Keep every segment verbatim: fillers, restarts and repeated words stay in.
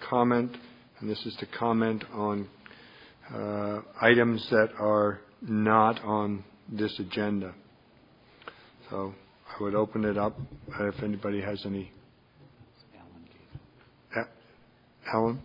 comment, and this is to comment on uh, items that are not on this agenda. So I would open it up uh, if anybody has any. Alan?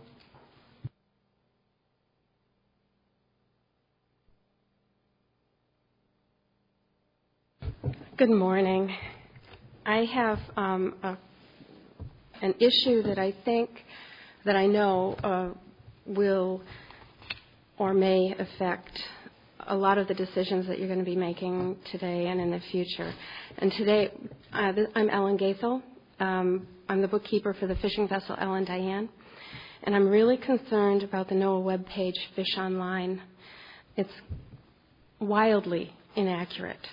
Good morning. I have um, a, an issue that I think, that I know uh, will or may affect a lot of the decisions that you're going to be making today and in the future. And today, uh, I'm Ellen Gaithel. Um, I'm the bookkeeper for the fishing vessel Ellen Diane. And I'm really concerned about the NOAA webpage, Fish Online. It's wildly inaccurate.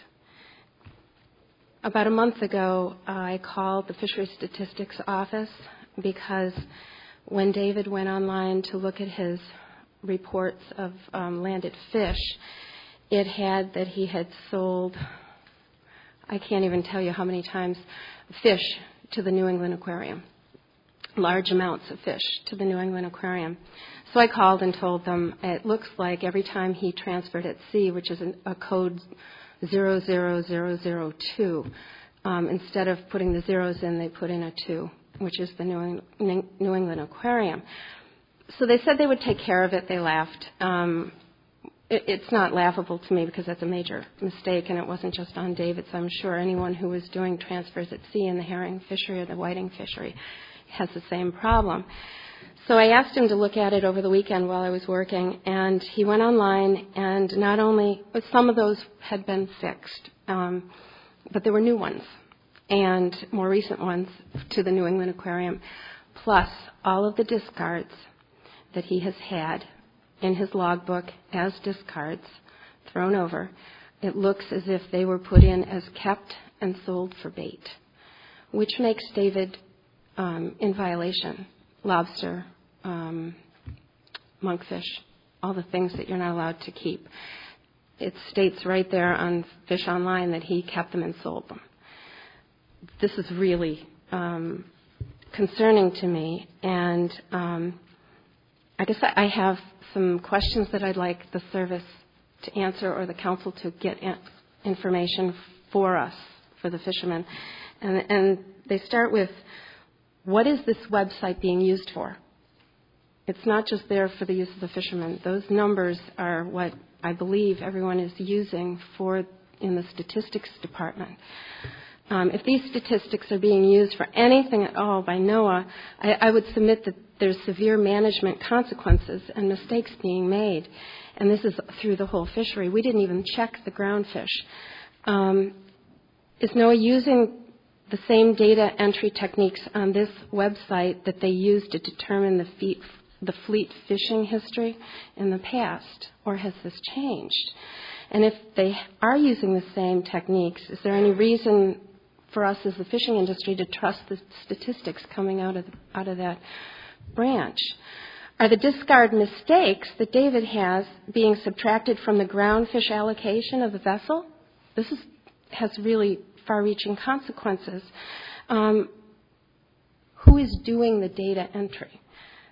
About a month ago, uh, I called the Fisheries Statistics Office because when David went online to look at his reports of um, landed fish, it had that he had sold, I can't even tell you how many times, fish to the New England Aquarium, large amounts of fish to the New England Aquarium. So I called and told them it looks like every time he transferred at sea, which is an, a code zero zero zero zero two. Um, instead of putting the zeros in, they put in a two, which is the New, Eng- New England Aquarium. So they said they would take care of it. They laughed. Um, it, it's not laughable to me because that's a major mistake, and it wasn't just on David's. I'm sure anyone who was doing transfers at sea in the herring fishery or the whiting fishery has the same problem. So I asked him to look at it over the weekend while I was working, and he went online, and not only, but some of those had been fixed, um, but there were new ones and more recent ones to the New England Aquarium, plus all of the discards that he has had in his logbook as discards thrown over. It looks as if they were put in as kept and sold for bait, which makes David um, in violation. Lobster, um, monkfish, all the things that you're not allowed to keep. It states right there on Fish Online that he kept them and sold them. This is really um, concerning to me, and um, I guess I have some questions that I'd like the service to answer or the council to get in information for us, for the fishermen. And, and they start with, what is this website being used for? It's not just there for the use of the fishermen. Those numbers are what I believe everyone is using for in the statistics department. Um, if these statistics are being used for anything at all by NOAA, I, I would submit that there's severe management consequences and mistakes being made. And this is through the whole fishery. We didn't even check the groundfish. Um, is NOAA using the same data entry techniques on this website that they used to determine the, feet, the fleet fishing history in the past, or has this changed? And if they are using the same techniques, is there any reason for us as the fishing industry to trust the statistics coming out of, out of that branch? Are the discard mistakes that David has being subtracted from the ground fish allocation of the vessel? This is, has really far-reaching consequences. Um, who is doing the data entry?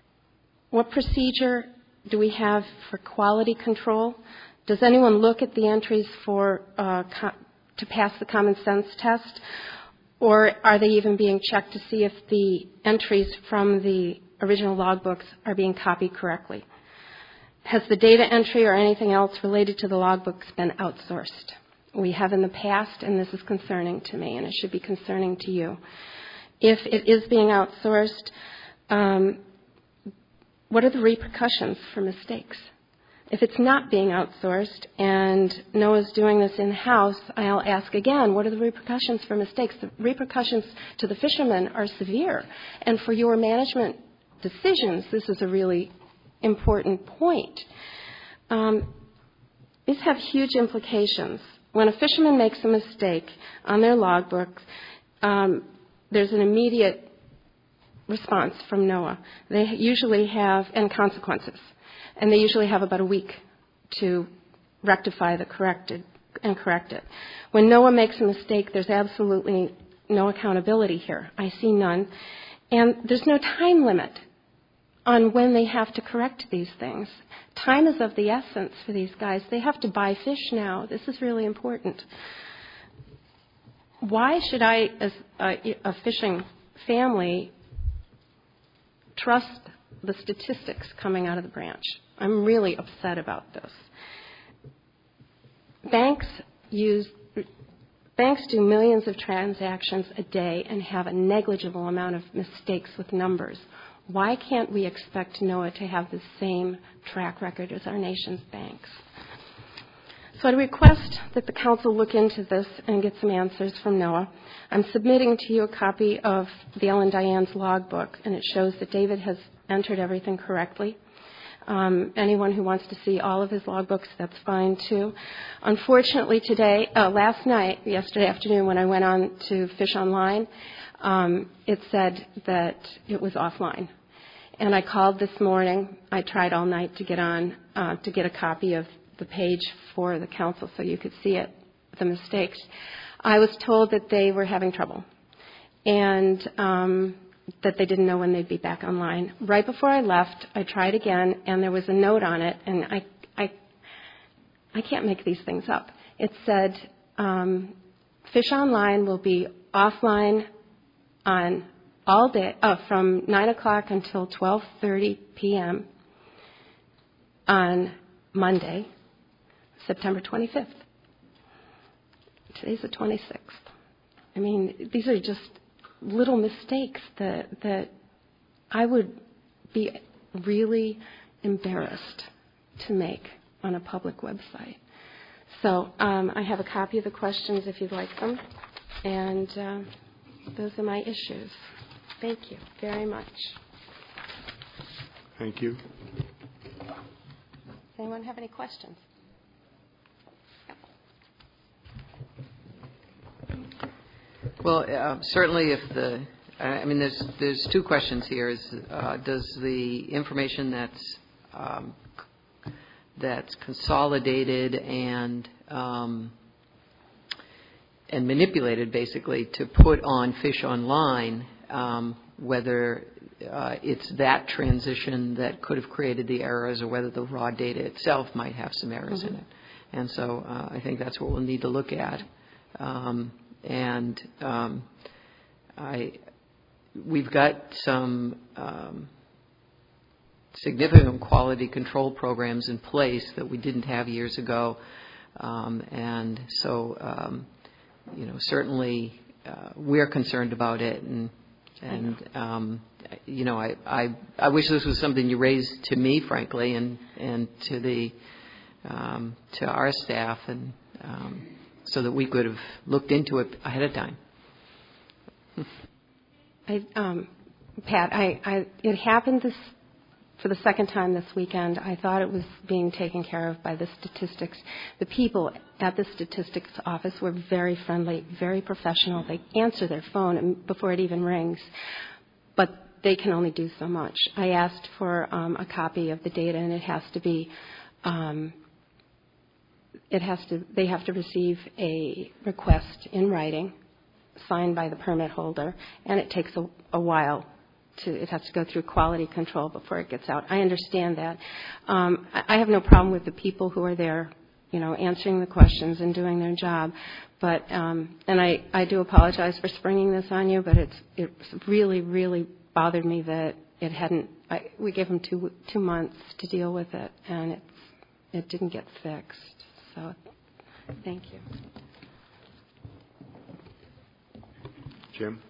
What procedure do we have for quality control? Does anyone look at the entries for uh, co- to pass the common sense test? Or are they even being checked to see if the entries from the original logbooks are being copied correctly? Has the data entry or anything else related to the logbooks been outsourced? We have in the past, and this is concerning to me, and it should be concerning to you. If it is being outsourced, um, what are the repercussions for mistakes? If it's not being outsourced and NOAA's doing this in-house, I'll ask again, what are the repercussions for mistakes? The repercussions to the fishermen are severe. And for your management decisions, this is a really important point. Um, these have huge implications. When a fisherman makes a mistake on their logbook, um, there's an immediate response from NOAA. They usually have, and consequences. And they usually have about a week to rectify the corrected and correct it. When NOAA makes a mistake, there's absolutely no accountability here. I see none. And there's no time limit on when they have to correct these things. Time is of the essence for these guys. They have to buy fish now. This is really important. Why should I, as a, a fishing family, trust the statistics coming out of the branch? I'm really upset about this. Banks use banks do millions of transactions a day and have a negligible amount of mistakes with numbers. Why can't we expect NOAA to have the same track record as our nation's banks? So I request that the council look into this and get some answers from NOAA. I'm submitting to you a copy of the Ellen Diane's logbook, and it shows that David has entered everything correctly. Um, anyone who wants to see all of his logbooks, that's fine too. Unfortunately, today, uh, last night, yesterday afternoon, when I went on to Fish Online, um, it said that it was offline. And I called this morning. I tried all night to get on uh, to get a copy of the page for the council so you could see it, the mistakes. I was told that they were having trouble and um, that they didn't know when they'd be back online. Right before I left, I tried again, and there was a note on it, and I, I, I can't make these things up. It said, um, Fish Online will be offline on all day, uh, from nine o'clock until twelve thirty p.m. on Monday, September twenty-fifth. Today's the twenty-sixth. I mean, these are just little mistakes that that I would be really embarrassed to make on a public website. So um, I have a copy of the questions if you'd like them, and uh, those are my issues. Thank you very much. Thank you. Does anyone have any questions? Well, uh, certainly if the, I mean, there's there's two questions here. Is uh, does the information that's um, that's consolidated and um, and manipulated basically to put on Fish Online, um, whether uh, it's that transition that could have created the errors or whether the raw data itself might have some errors mm-hmm. in it. And so uh, I think that's what we'll need to look at. Um, and um, I, we've got some um, significant quality control programs in place that we didn't have years ago. Um, and so, um, you know, certainly uh, we're concerned about it. And, and um, you know, I, I, I wish this was something you raised to me, frankly, and, and to the um, to our staff, and um, so that we could have looked into it ahead of time. I, um, Pat, I, I, it happened this for the second time this weekend. I thought it was being taken care of by the statistics. The people at the statistics office were very friendly, very professional. They answer their phone before it even rings, but they can only do so much. I asked for um, a copy of the data, and it has to be, um, it has to. They have to receive a request in writing, signed by the permit holder, and it takes a, a while. To, it has to go through quality control before it gets out. I understand that. Um, I have no problem with the people who are there, you know, answering the questions and doing their job. But um, and I, I do apologize for springing this on you, but it's it's really really bothered me that it hadn't. I, we gave them two two months to deal with it, and it it didn't get fixed. So, thank you, Jim.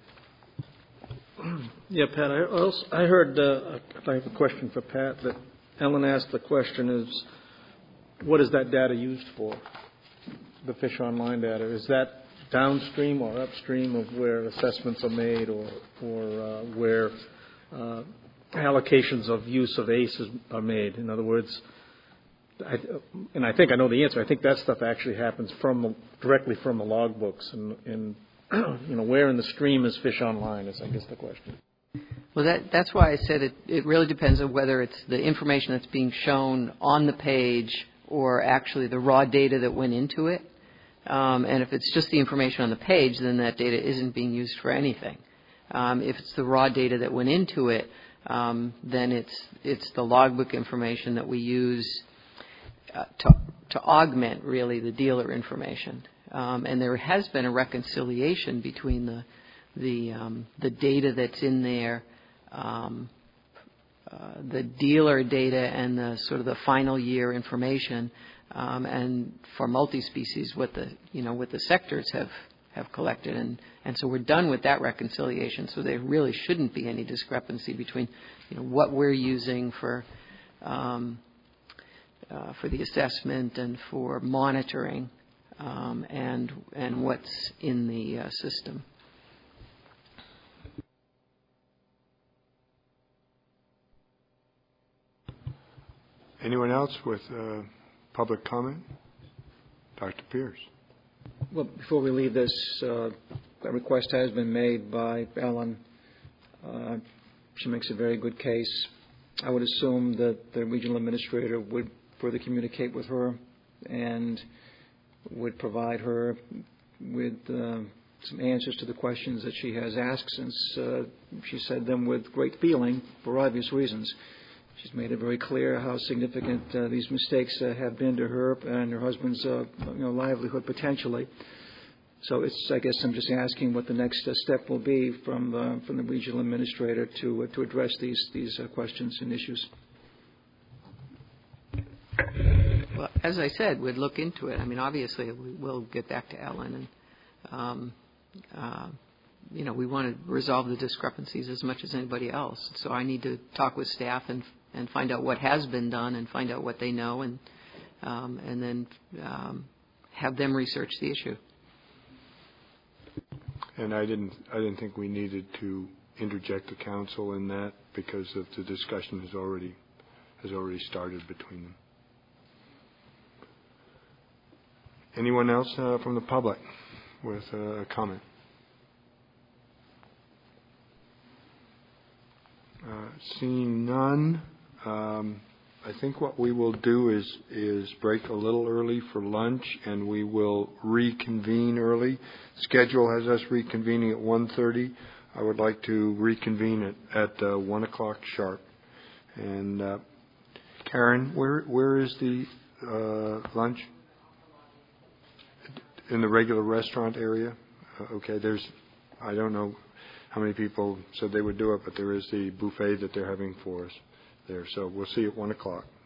Yeah, Pat, I, also, I heard, uh, I have a question for Pat, that Ellen asked the question is, what is that data used for, the Fish Online data? Is that downstream or upstream of where assessments are made, or, or uh, where uh, allocations of use of A C Es are made? In other words, I, and I think I know the answer, I think that stuff actually happens from directly from the logbooks, and, and you know, where in the stream is Fish Online is, I guess, the question. Well, that, that's why I said it, it really depends on whether it's the information that's being shown on the page or actually the raw data that went into it. Um, and if it's just the information on the page, then that data isn't being used for anything. Um, if it's the raw data that went into it, um, then it's it's the logbook information that we use uh, to to augment really the dealer information. Um, and there has been a reconciliation between the the um, the data that's in there, um, uh, the dealer data, and the sort of the final year information, um, and for multi-species, what the you know what the sectors have have collected, and and so we're done with that reconciliation. So there really shouldn't be any discrepancy between you know what we're using for um, uh, for the assessment and for monitoring. Um, and and what's in the uh, system. Anyone else with uh, public comment? Doctor Pierce. Well, before we leave this, uh, a request has been made by Ellen. Uh, she makes a very good case. I would assume that the regional administrator would further communicate with her and would provide her with uh, some answers to the questions that she has asked, since uh, she said them with great feeling for obvious reasons. She's made it very clear how significant uh, these mistakes uh, have been to her and her husband's uh, you know, livelihood potentially. So it's, I guess I'm just asking what the next uh, step will be from uh, from the regional administrator to uh, to address these these uh, questions and issues. Well, as I said, we'd look into it. I mean, obviously, we will get back to Ellen, and um, uh, you know, we want to resolve the discrepancies as much as anybody else. So I need to talk with staff and and find out what has been done and find out what they know, and um, and then um, have them research the issue. And I didn't I didn't think we needed to interject the council in that, because of the discussion has already has already started between them. Anyone else uh, from the public with uh, a comment? Uh, seeing none, um, I think what we will do is is break a little early for lunch, and we will reconvene early. Schedule has us reconvening at one thirty. I would like to reconvene at, at uh, one o'clock sharp. And uh, Karen, where where is the uh, lunch? In the regular restaurant area? Uh, okay, there's, I don't know how many people said they would do it, but there is the buffet that they're having for us there. So we'll see you at one o'clock.